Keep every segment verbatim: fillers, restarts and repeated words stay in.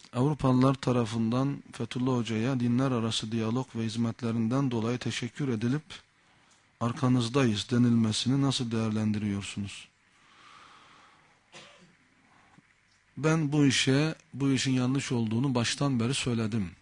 Avrupalılar tarafından Fethullah Hoca'ya dinler arası diyalog ve hizmetlerinden dolayı teşekkür edilip arkanızdayız denilmesini nasıl değerlendiriyorsunuz? Ben bu işe, bu işin yanlış olduğunu baştan beri söyledim.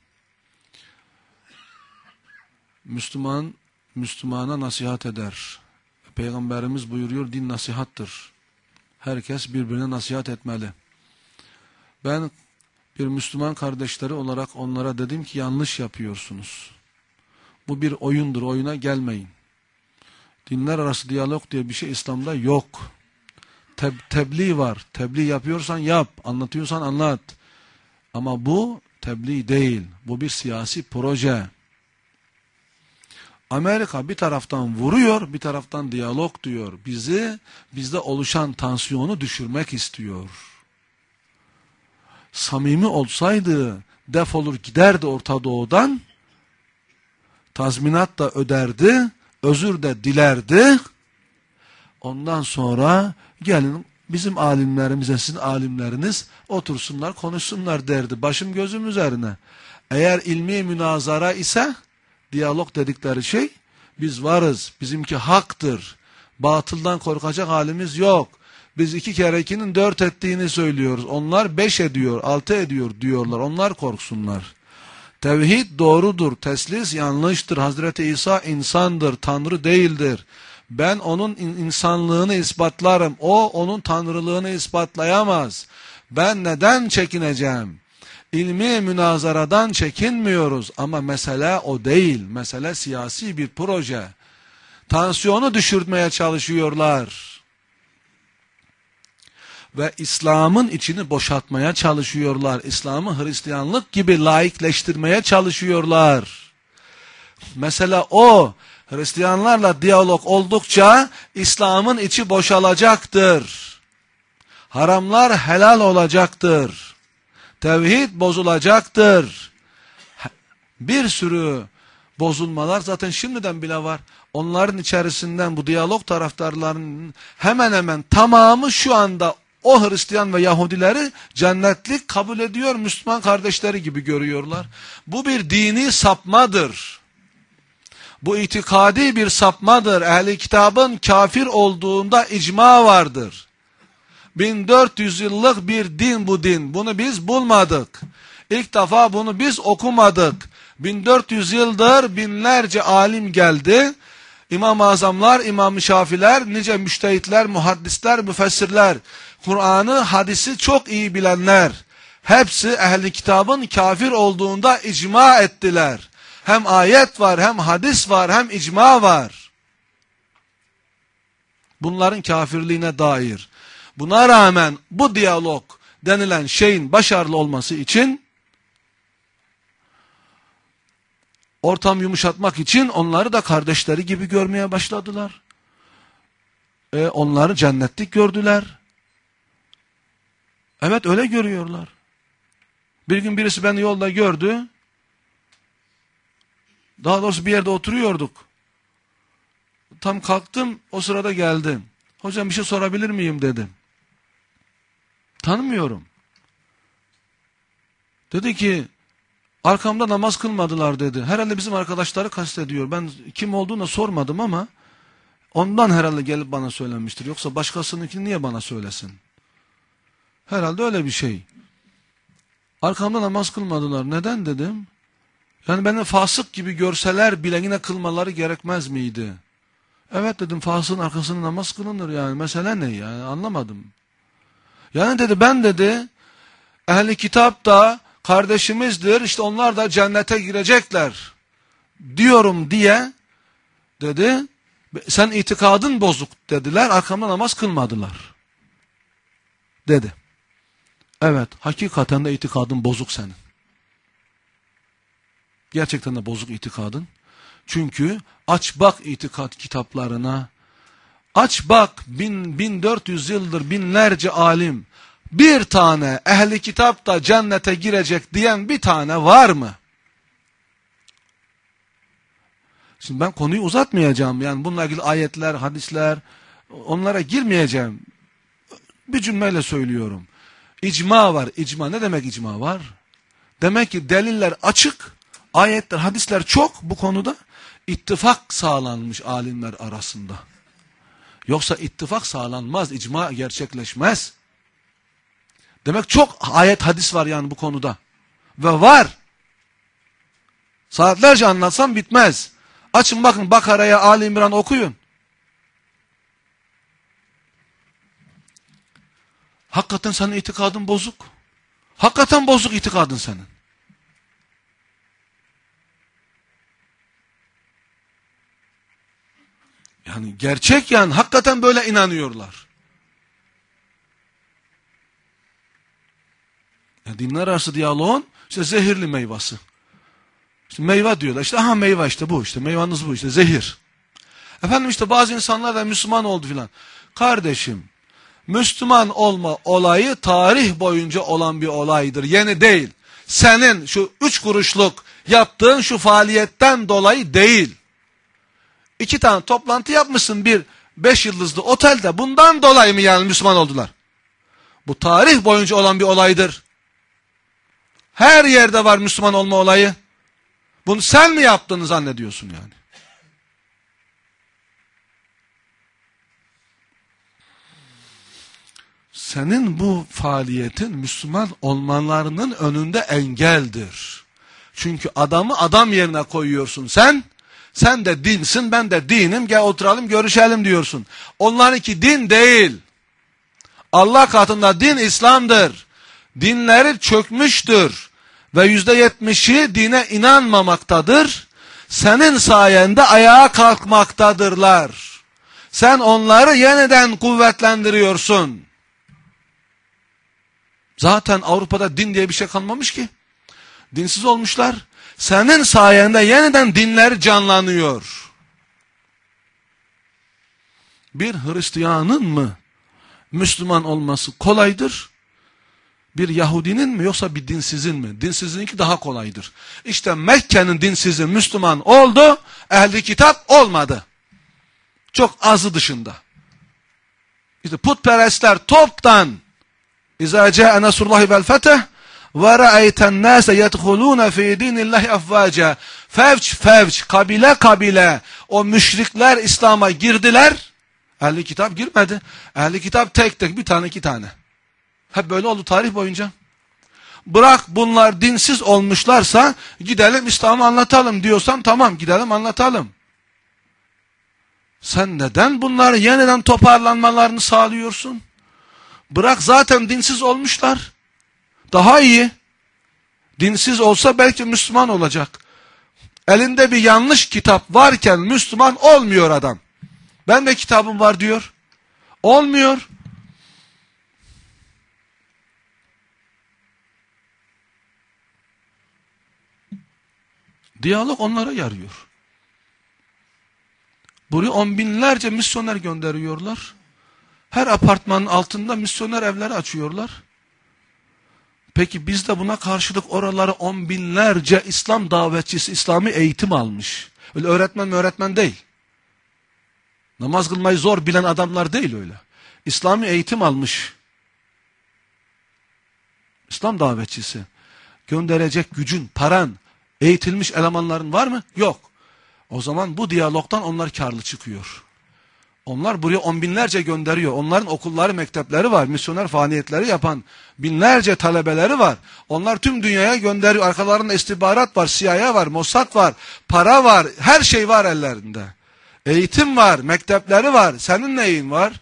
Müslüman, Müslümana nasihat eder. Peygamberimiz buyuruyor, din nasihattır. Herkes birbirine nasihat etmeli. Ben bir Müslüman kardeşleri olarak onlara dedim ki yanlış yapıyorsunuz. Bu bir oyundur, oyuna gelmeyin. Dinler arası diyalog diye bir şey İslam'da yok. Teb tebliğ var. Tebliğ yapıyorsan yap, anlatıyorsan anlat. Ama bu tebliğ değil. Bu bir siyasi proje. Amerika bir taraftan vuruyor, bir taraftan diyalog diyor. Bizi, bizde oluşan tansiyonu düşürmek istiyor. Samimi olsaydı defolur giderdi Orta Doğu'dan, tazminat da öderdi, özür de dilerdi. Ondan sonra gelin bizim alimlerimize, sizin alimleriniz otursunlar, konuşsunlar derdi. Başım gözüm üzerine. Eğer ilmi münazara ise diyalog dedikleri şey, biz varız, bizimki haktır, batıldan korkacak halimiz yok. Biz iki kere ikinin dört ettiğini söylüyoruz. Onlar beş ediyor, altı ediyor diyorlar. Onlar korksunlar. Tevhid doğrudur, teslis yanlıştır. Hazreti İsa insandır, Tanrı değildir. Ben onun insanlığını ispatlarım. O onun tanrılığını ispatlayamaz. Ben neden çekineceğim? İlmi münazaradan çekinmiyoruz ama mesele o değil. Mesele siyasi bir proje. Tansiyonu düşürmeye çalışıyorlar. Ve İslam'ın içini boşaltmaya çalışıyorlar. İslam'ı Hristiyanlık gibi laikleştirmeye çalışıyorlar. Mesela o, Hristiyanlarla diyalog oldukça İslam'ın içi boşalacaktır. Haramlar helal olacaktır. Tevhid bozulacaktır. Bir sürü bozulmalar zaten şimdiden bile var. Onların içerisinden bu diyalog taraftarlarının hemen hemen tamamı şu anda o Hristiyan ve Yahudileri cennetlik kabul ediyor, Müslüman kardeşleri gibi görüyorlar. Bu bir dini sapmadır. Bu itikadi bir sapmadır. Ehli kitabın kafir olduğunda icma vardır. bin dört yüz yıllık bir din bu din. Bunu biz bulmadık. İlk defa bunu biz okumadık. bin dört yüz yıldır binlerce alim geldi. İmam-ı Azamlar, İmam-ı Şafiler, nice müştehitler, muhaddisler, müfessirler, Kur'an'ı, hadisi çok iyi bilenler, hepsi ehli kitabın kafir olduğunda icma ettiler. Hem ayet var, hem hadis var, hem icma var. Bunların kafirliğine dair. Buna rağmen bu diyalog denilen şeyin başarılı olması için, ortam yumuşatmak için onları da kardeşleri gibi görmeye başladılar. E, onları cennetlik gördüler. Evet, öyle görüyorlar. Bir gün birisi beni yolda gördü. Daha doğrusu bir yerde oturuyorduk. Tam kalktım, o sırada geldi. Hocam bir şey sorabilir miyim dedim. Tanımıyorum. Dedi ki, arkamda namaz kılmadılar dedi. Herhalde bizim arkadaşları kastediyor. Ben kim olduğunu sormadım ama ondan herhalde gelip bana söylemiştir. Yoksa başkasınınkini niye bana söylesin? Herhalde öyle bir şey. Arkamda namaz kılmadılar. Neden dedim. Yani beni fasık gibi görseler bile yine kılmaları gerekmez miydi? Evet dedim, fasığın arkasında namaz kılınır yani. Mesele ne yani, anlamadım. Yani dedi, ben dedi ehli kitap da kardeşimizdir, işte onlar da cennete girecekler diyorum diye dedi, sen itikadın bozuk dediler, arkamda namaz kılmadılar dedi. Evet, hakikaten de itikadın bozuk senin. Gerçekten de bozuk itikadın. Çünkü aç bak itikat kitaplarına, aç bak bin, bin dört yüz yıldır binlerce alim, bir tane ehli kitap da cennete girecek diyen bir tane var mı? Şimdi ben konuyu uzatmayacağım. Yani bununla ilgili ayetler, hadisler, onlara girmeyeceğim. Bir cümleyle söylüyorum. İcma var. İcma ne demek icma var? Demek ki deliller açık, ayetler, hadisler çok bu konuda. İttifak sağlanmış alimler arasında. Yoksa ittifak sağlanmaz, icma gerçekleşmez. Demek çok ayet, hadis var yani bu konuda. Ve var. Saatlerce anlatsam bitmez. Açın bakın Bakara'ya, Ali İmran okuyun. Hakikaten senin itikadın bozuk. Hakikaten bozuk itikadın senin. Yani gerçek yani hakikaten böyle inanıyorlar. Yani dinler arası diyaloğun işte zehirli meyvası. İşte meyve diyorlar. İşte aha meyve işte bu işte. Meyvanız bu işte zehir. Efendim işte bazı insanlar da Müslüman oldu filan. Kardeşim, Müslüman olma olayı tarih boyunca olan bir olaydır. Yeni değil. Senin şu üç kuruşluk yaptığın şu faaliyetten dolayı değil. İki tane toplantı yapmışsın bir beş yıldızlı otelde. Bundan dolayı mı yani Müslüman oldular? Bu tarih boyunca olan bir olaydır. Her yerde var Müslüman olma olayı. Bunu sen mi yaptığını zannediyorsun yani? Senin bu faaliyetin Müslüman olmalarının önünde engeldir. Çünkü adamı adam yerine koyuyorsun sen. Sen de dinsin, ben de dinim, gel oturalım görüşelim diyorsun. Onlarınki din değil. Allah katında din İslam'dır. Dinleri çökmüştür. Ve yüzde yetmişi dine inanmamaktadır. Senin sayende ayağa kalkmaktadırlar. Sen onları yeniden kuvvetlendiriyorsun. Zaten Avrupa'da din diye bir şey kalmamış ki. Dinsiz olmuşlar. Senin sayende yeniden dinler canlanıyor. Bir Hristiyanın mı Müslüman olması kolaydır? Bir Yahudinin mi yoksa bir dinsizin mi? Dinsizinki daha kolaydır. İşte Mekke'nin dinsizi Müslüman oldu, ehli kitap olmadı. Çok azı dışında. İşte putperestler toptan İzâ câe nasrullâhi vel feteh ve ra'eyten nâse yedhulûne fî dînillâhi afvâca. Fevç fevç, kabile kabile o müşrikler İslam'a girdiler. Ehli kitap girmedi. Ehli kitap tek tek bir tane iki tane. Hep böyle oldu tarih boyunca. Bırak bunlar dinsiz olmuşlarsa gidelim İslam'ı anlatalım diyorsan tamam gidelim anlatalım. Sen neden bunları yeniden toparlanmalarını sağlıyorsun? Bırak zaten dinsiz olmuşlar. Daha iyi. Dinsiz olsa belki Müslüman olacak. Elinde bir yanlış kitap varken Müslüman olmuyor adam. Ben de kitabım var diyor. Olmuyor. Diyalog onlara yarıyor. Buraya on binlerce misyoner gönderiyorlar. Her apartmanın altında misyoner evleri açıyorlar. Peki biz de buna karşılık oraları on binlerce İslam davetçisi İslami eğitim almış. Öyle öğretmen öğretmen değil. Namaz kılmayı zor bilen adamlar değil öyle. İslami eğitim almış. İslam davetçisi. Gönderecek gücün, paran, eğitilmiş elemanların var mı? Yok. O zaman bu diyalogdan onlar karlı çıkıyor. Onlar buraya on binlerce gönderiyor. Onların okulları, mektepleri var. Misyoner faaliyetleri yapan binlerce talebeleri var. Onlar tüm dünyaya gönderiyor. Arkalarında istihbarat var, C I A var, Mossad var, para var, her şey var ellerinde. Eğitim var, mektepleri var. Senin neyin var?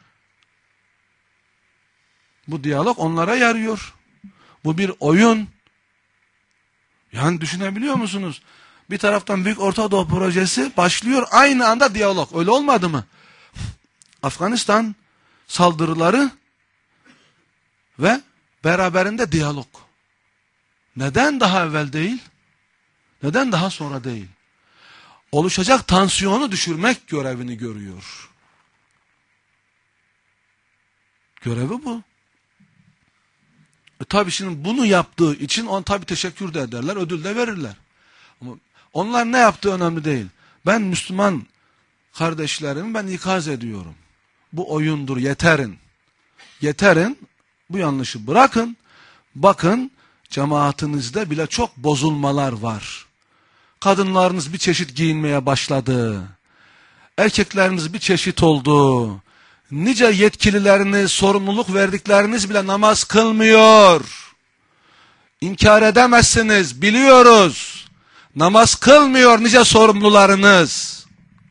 Bu diyalog onlara yarıyor. Bu bir oyun. Yani düşünebiliyor musunuz? Bir taraftan Büyük Orta Doğu Projesi başlıyor. Aynı anda diyalog. Öyle olmadı mı? Afganistan saldırıları ve beraberinde diyalog. Neden daha evvel değil? Neden daha sonra değil? Oluşacak tansiyonu düşürmek görevini görüyor. Görevi bu. E tabi şimdi bunu yaptığı için on tabi teşekkür de ederler, ödül de verirler. Ama onlar ne yaptığı önemli değil. Ben Müslüman kardeşlerimi ben ikaz ediyorum. Bu oyundur, yeterin. Yeterin, bu yanlışı bırakın. Bakın, cemaatinizde bile çok bozulmalar var. Kadınlarınız bir çeşit giyinmeye başladı. Erkekleriniz bir çeşit oldu. Nice yetkilileriniz, sorumluluk verdikleriniz bile namaz kılmıyor. İnkar edemezsiniz, biliyoruz. Namaz kılmıyor nice sorumlularınız.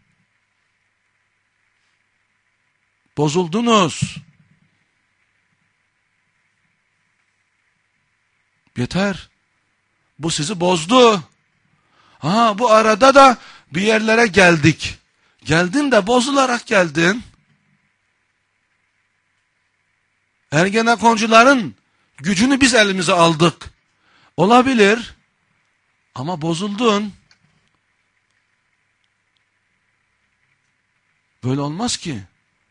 Bozuldunuz. Yeter. Bu sizi bozdu. Ha, bu arada da bir yerlere geldik. Geldin de bozularak geldin. Ergenekoncuların gücünü biz elimize aldık. Olabilir. Ama bozuldun. Böyle olmaz ki.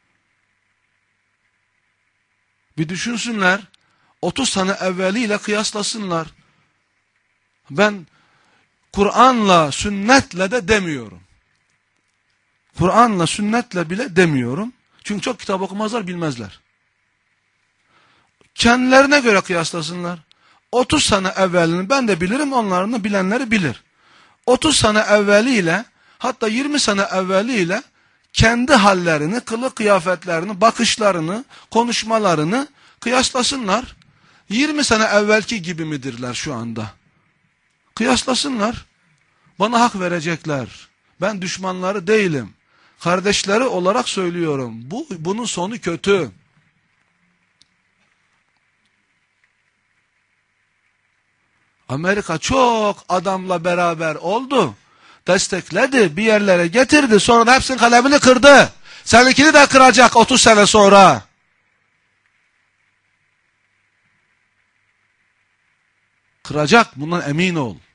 Bir düşünsünler. otuz sene evveliyle kıyaslasınlar. Ben Kur'an'la, sünnetle de demiyorum. Kur'an'la, sünnetle bile demiyorum. Çünkü çok kitap okumazlar, bilmezler. Kendilerine göre kıyaslasınlar. otuz sene evvelini ben de bilirim, onların bilenleri bilir. otuz sene evveliyle, hatta yirmi sene evveliyle kendi hallerini, kılık kıyafetlerini, bakışlarını, konuşmalarını kıyaslasınlar. yirmi sene evvelki gibi midirler şu anda? Kıyaslasınlar. Bana hak verecekler. Ben düşmanları değilim. Kardeşleri olarak söylüyorum. Bu, bunun sonu kötü. Amerika çok adamla beraber oldu. Destekledi, bir yerlere getirdi. Sonra da hepsinin kalemini kırdı. Seninkini de kıracak otuz sene sonra. Kıracak, bundan emin ol.